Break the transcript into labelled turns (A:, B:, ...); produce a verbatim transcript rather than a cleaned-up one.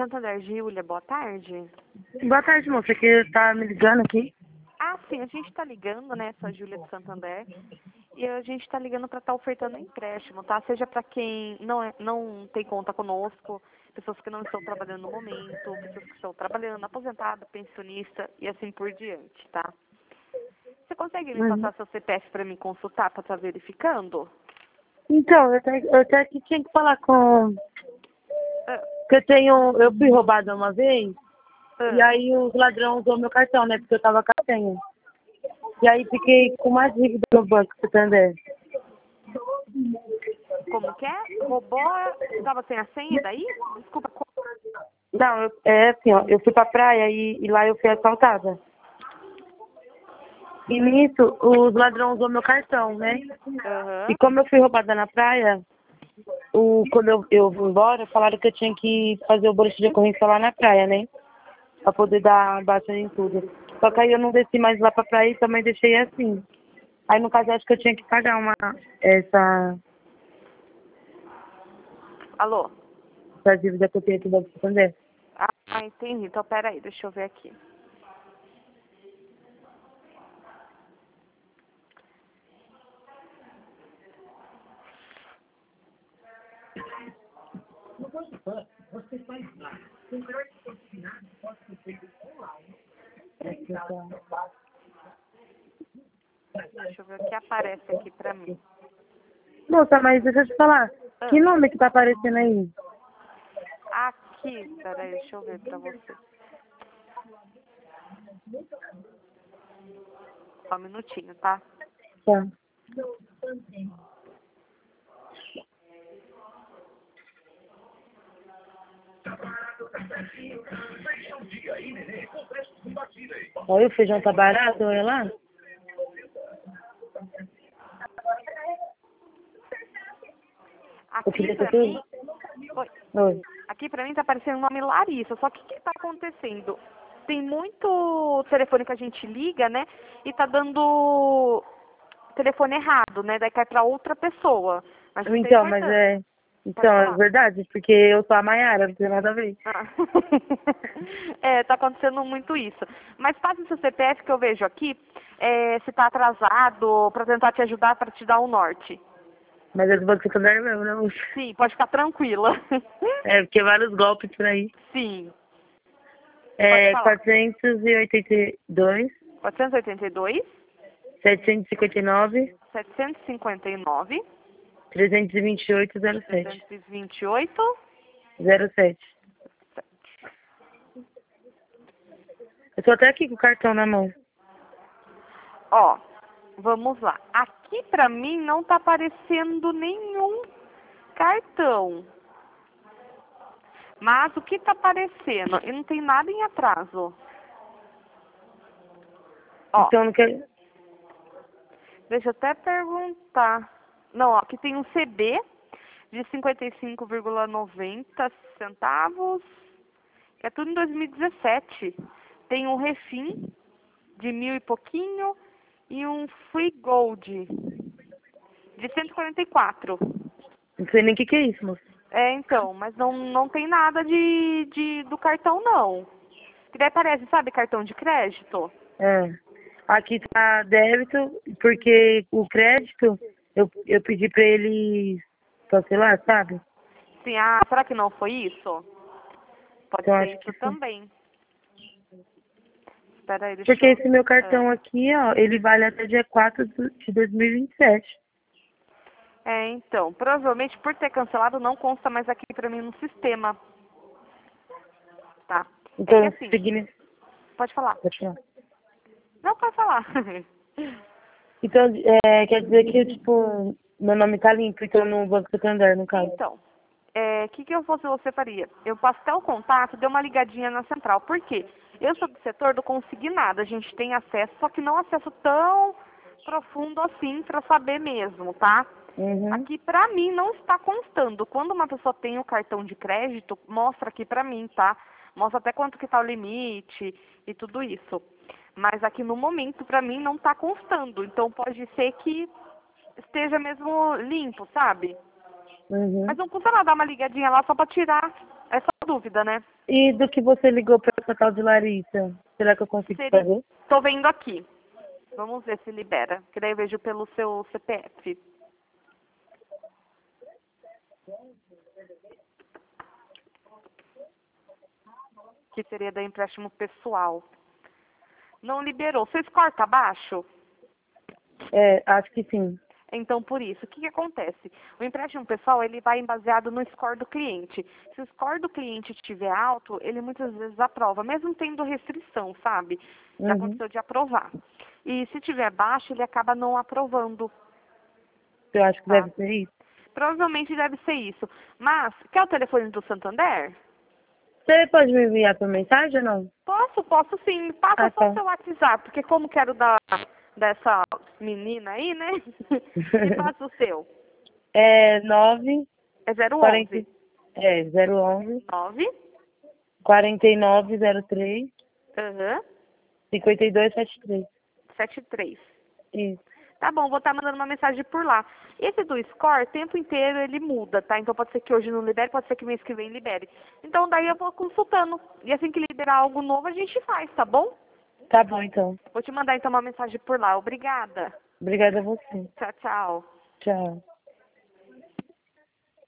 A: Santander, Júlia, boa tarde.
B: Boa tarde, moça, que tá me ligando aqui.
A: Ah, sim, a gente tá ligando, né, sou a Júlia de Santander, e a gente tá ligando para estar ofertando empréstimo, tá? Seja para quem não, é, não tem conta conosco, pessoas que não estão trabalhando no momento, pessoas que estão trabalhando, aposentado, pensionista e assim por diante, tá? Você consegue me
B: Uhum.
A: passar seu C P F para me consultar, para estar verificando?
B: Então, eu até, eu até que tinha que falar com...
A: Ah,
B: Porque eu tenho... Eu fui roubada uma vez, e
A: ah,
B: aí os ladrões usou meu cartão, né? Porque eu tava com a senha. E aí fiquei com uma dívida no banco, você entender?
A: como que é? Roubou, estava sem a senha daí? Desculpa. co-
B: Não, eu, é assim, ó, eu fui pra praia e, e lá eu fui assaltada. E nisso, os ladrões usou meu cartão, né? E
A: Aham.
B: como eu fui roubada na praia, o, quando eu, eu vim embora, falaram que eu tinha que fazer o boletim de ocorrência lá na praia, né? Pra poder dar baixa em tudo. Só que aí eu não desci mais lá pra praia e também deixei assim. Aí no caso eu acho que eu tinha que pagar uma essa,
A: Alô?
B: essa dívida que eu tenho aqui do Banco Santander.
A: Ah, entendi. Então, peraí, deixa eu ver aqui. Deixa eu ver o que aparece aqui pra mim.
B: Moça, mas deixa eu te falar. Que
A: Ah,
B: nome que tá aparecendo aí?
A: aqui, peraí, deixa eu ver pra você. Só um minutinho, tá?
B: Tá. Olha, o feijão tá barato, olha lá. Eu
A: Aqui
B: queria ter
A: pra
B: tudo.
A: mim, oi,
B: Oi.
A: aqui pra mim tá aparecendo o nome Larissa, só que o que tá acontecendo? Tem muito telefone que a gente liga, né? E tá dando telefone errado, né? Daí cai pra outra pessoa. Mas não tem
B: Então, mas
A: importância.
B: é...
A: Pode
B: Então, é
A: falar.
B: verdade, porque eu sou a Maiara, não tem nada a ver.
A: Ah. É, tá acontecendo muito isso. Mas passe o seu C P F que eu vejo aqui, é, se tá atrasado, pra tentar te ajudar, pra te dar o norte.
B: Mas é do Banco Santander mesmo, não.
A: Sim, pode ficar tranquila.
B: É, porque vários golpes por aí.
A: Sim, pode
B: É
A: falar.
B: quatrocentos e oitenta e dois,
A: quatrocentos e oitenta e dois,
B: setecentos e cinquenta e nove,
A: setecentos e cinquenta e nove,
B: trezentos e vinte e oito, zero sete.
A: trezentos e vinte e oito.
B: zero sete. Eu tô até aqui com o cartão na mão.
A: Ó, vamos lá. Aqui pra mim não tá aparecendo nenhum cartão. Mas o que tá aparecendo? E não tem nada em atraso. Ó,
B: Então não quero.
A: deixa eu até perguntar. Não, ó, aqui tem um C B de cinquenta e cinco vírgula noventa centavos, que é tudo em dois mil e dezessete. Tem um Refim de mil e pouquinho e um Free Gold de cento e quarenta e quatro.
B: Não sei nem o que, que é isso, moço.
A: É, então, mas não, não tem nada de, de do cartão, não. Que daí parece, sabe, cartão de crédito?
B: É. Aqui tá débito, porque o crédito eu, eu pedi pra ele cancelar, sabe?
A: Sim, ah, será que não foi isso? Pode
B: Então
A: ser
B: acho
A: isso
B: que sim.
A: também. Espera aí, deixa
B: Porque
A: eu...
B: esse meu
A: É.
B: cartão aqui, ó, ele vale até dia quatro de dois mil e vinte e sete.
A: É, então, provavelmente por ter cancelado não consta mais aqui pra mim no sistema, tá? É que
B: Então,
A: assim,
B: seguindo.
A: pode falar.
B: Pode falar.
A: Não, pode falar.
B: Então, é, quer dizer que, tipo, meu nome tá limpo, então no Banco Santander, no caso.
A: Então, o que, que eu fosse você faria? Eu passo até o contato, dê uma ligadinha na central. Por quê? Eu sou do setor do consignado, a gente tem acesso, só que não acesso tão profundo assim para saber mesmo, tá?
B: Uhum.
A: Aqui pra mim não está constando. Quando uma pessoa tem o cartão de crédito, mostra aqui pra mim, tá? Mostra até quanto que tá o limite e tudo isso. Mas aqui no momento pra mim não tá constando. Então pode ser que esteja mesmo limpo, sabe?
B: Uhum.
A: Mas não custa nada dar uma ligadinha lá só pra tirar essa dúvida, né?
B: E do que você ligou pra essa tal de Larissa? Será que eu consigo
A: Seria...
B: fazer?
A: Tô vendo aqui. Vamos ver se libera. Que daí eu vejo pelo seu C P F. Que seria da empréstimo pessoal. Não liberou. Seu score tá baixo?
B: É, acho que sim.
A: Então, por isso, o que, que acontece? O empréstimo pessoal, ele vai baseado no score do cliente. Se o score do cliente estiver alto, ele muitas vezes aprova, mesmo tendo restrição, sabe? Já
B: Uhum.
A: aconteceu de aprovar. E se tiver baixo, ele acaba não aprovando,
B: Eu acho que
A: tá?
B: deve ser isso.
A: Provavelmente deve ser isso. Mas, quer o telefone do Santander?
B: Você pode me enviar por mensagem ou não?
A: Posso, posso sim. Passa
B: Ah,
A: só o
B: tá.
A: seu WhatsApp, porque como quero dar dessa menina aí, né? Me passa o seu.
B: É nove
A: É zero
B: quarenta
A: onze.
B: é zero onze
A: nove.
B: quarenta e nove zero três
A: Aham.
B: cinquenta e dois setenta e três.
A: setenta e três.
B: Isso.
A: Tá bom, vou estar mandando uma mensagem por lá. Esse do score, o tempo inteiro ele muda, tá? Então pode ser que hoje não libere, pode ser que mês que vem libere. Então daí eu vou consultando. E assim que liberar algo novo, a gente faz, tá bom?
B: Tá bom, então.
A: Vou te mandar então uma mensagem por lá. Obrigada.
B: Obrigada a você.
A: Tchau, tchau.
B: Tchau.